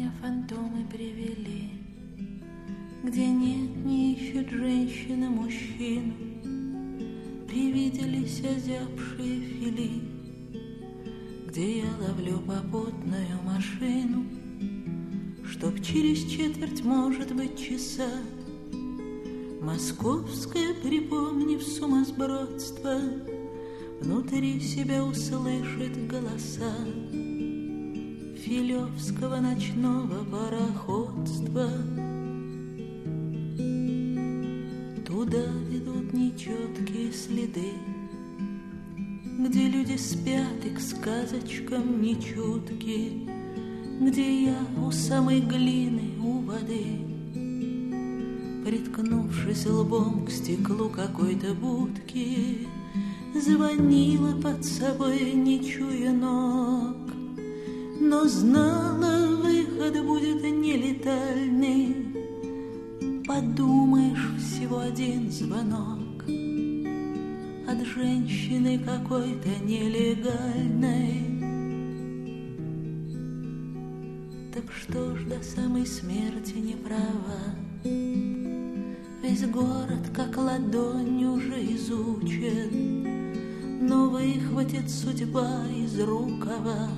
меня фантомы привели, где нет, не ищет женщина мужчину. Привиделись озябшие фили, где я ловлю попутную машину, чтоб через четверть, может быть, часа московское, припомнив сумасбродство, внутри себя услышит голоса филевского ночного пароходства. Туда ведут нечеткие следы, где люди спят и к сказочкам нечутки, где я у самой глины, у воды, приткнувшись лбом к стеклу какой-то будки, звонила под собой, не чуя ног, но знала, выход будет нелетальный. Подумаешь, всего один звонок от женщины какой-то нелегальной. Так что ж, до самой смерти не права, весь город как ладонь уже изучен, но выхватит судьба из рукава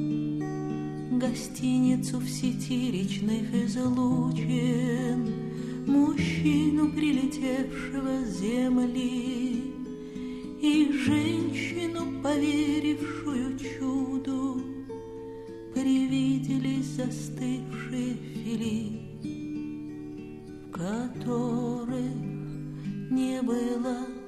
гостиницу в сети речных излучин, мужчину, прилетевшего с земли, и женщину, поверившую чуду. Привиделись застывшие фили, в которых не было